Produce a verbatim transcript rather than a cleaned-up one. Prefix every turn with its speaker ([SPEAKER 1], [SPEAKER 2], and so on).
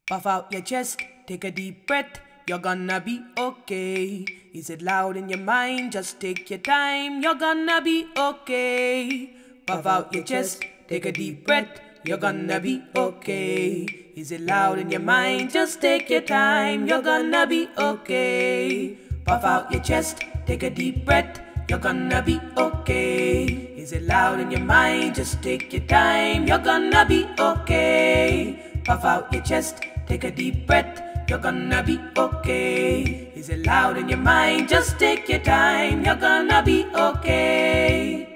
[SPEAKER 1] Puff out your chest, take a deep breath, you're gonna be okay. Is it loud in your mind? Just take your time, you're gonna be okay. Puff out your chest, take a deep breath, you're gonna be okay. Is it loud in your mind? Just take your time, you're gonna be okay. Puff out your chest, take a deep breath, you're gonna be okay. Is it loud in your mind? Just take your time, you're gonna be okay. Puff out your chest, take a deep breath, you're gonna be okay. Is it loud in your mind? Just take your time, you're gonna be okay.